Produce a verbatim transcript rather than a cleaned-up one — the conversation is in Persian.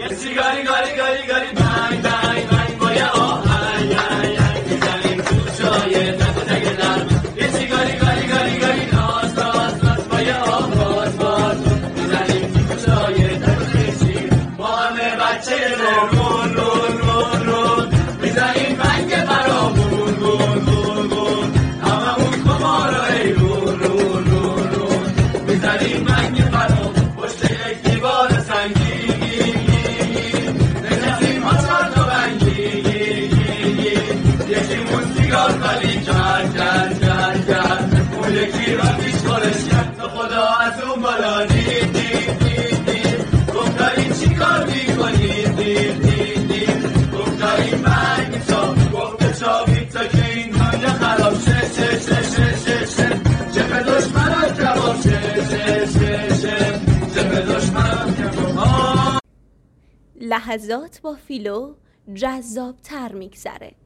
سیگاری گاری گاری گاری بنگ بنگ بنگ با یه آهنگ ینگ ینگ میزنیم تو جای تک و تک نرم. یه سیگاری گاری گاری گاری ناز ناز ناز با یه آواز باز میزنیم تو جای تک و تک با همه بچه رون رون رون رون میزنیم بنگ فرامون رون رون رون هممون کمارای رون رون رون رون میزنیم بنگ فرامون پشت یک دیوار سنگی نشستیم ما چهار تا بنگی یکیمون سیگار خالی کرد کرد کرد کرد اون یکی را پیش خورش کرد تا خدا از اون بالا دید دید دید دید گفت داریم چی کار میکنید دید دید دید گفت داریم بنگ میچابیم گفت بچابید تا که این دنیا خراب شه شه شه شه شه شه جبه دشمنان کباب شه شه شه شه جبه دشمنان کباب. لحظات با فیلو جذاب‌تر میگذره.